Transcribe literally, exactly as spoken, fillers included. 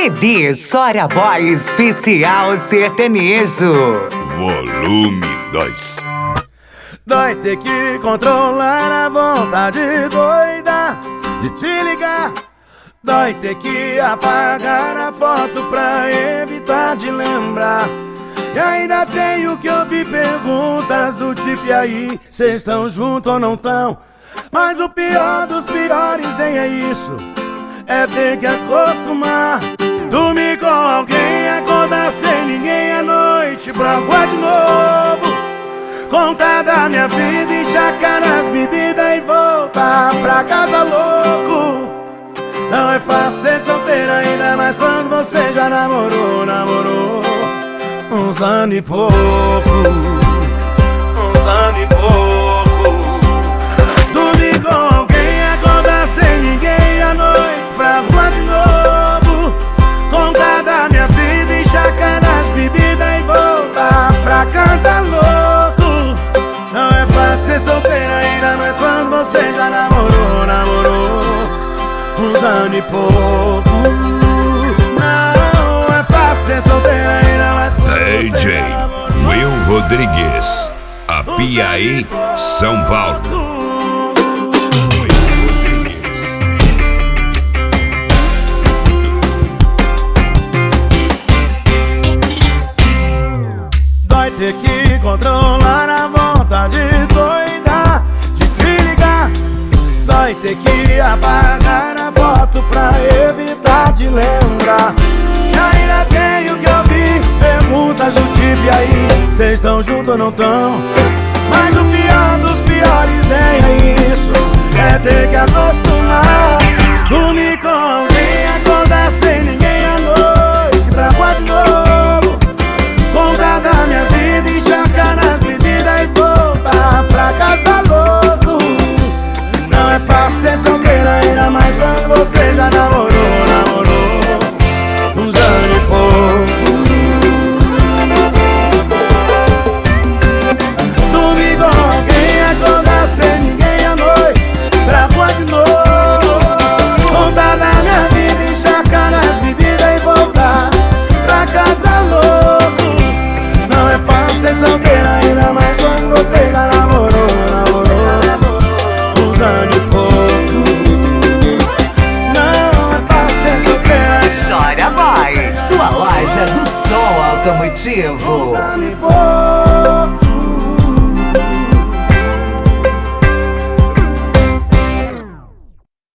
C D Chora Boy Especial Sertanejo. Volume dois. Dói ter que controlar a vontade doida de te ligar. Dói ter que apagar a foto pra evitar de lembrar. E ainda tenho que ouvir perguntas do tipo: e aí, cês estão juntos ou não tão? Mas o pior dos piores nem é isso, é ter que acostumar. Dormir com alguém, acordar sem ninguém à noite pra voar de novo. Contar da minha vida, enxacar nas bebidas e voltar pra casa louco. Não é fácil ser solteiro, ainda mais quando você já namorou, namorou uns anos e pouco, uns anos e pouco. Dormir com alguém, acordar sem ninguém à noite pra voar de novo. Contar da minha vida, enxacar nas bebidas e voltar pra casa louco. Não é fácil ser solteiro, ainda mais quando você já namorou, namorou uns anos e pouco. Não é fácil ser solteiro, ainda mais quando D J você já namorou. Will Rodrigues, Apiaí, São Paulo. Will Rodrigues. Dói ter que controlar a vontade doida de te ligar. Dói ter que apagar a foto pra evitar de lembrar. E ainda tenho que ouvir perguntas do tipo: e aí, cês estão juntos ou não tão? Mas o pior dos piores nem é isso, é ter que acostumar. Dormir com alguém, acordar sem ninguém à noite pra voar de novo. Contar da minha vida, enxacar nas bebidas e voltar pra casa louco. Não é fácil ser solteiro, ainda mais quando você já namorou, namorou uns anos e pouco. Dormir com alguém, acordar sem ninguém à noite pra voar de novo. Contar da minha vida, enxacar nas bebidas e voltar pra casa louco. Não é fácil ser solteiro, ainda mais quando você já namorou, namorou uns anos e pouco. Não é fácil ser solteiro, Chora Boy, sua loja do som automotivo. uns anos e pouco.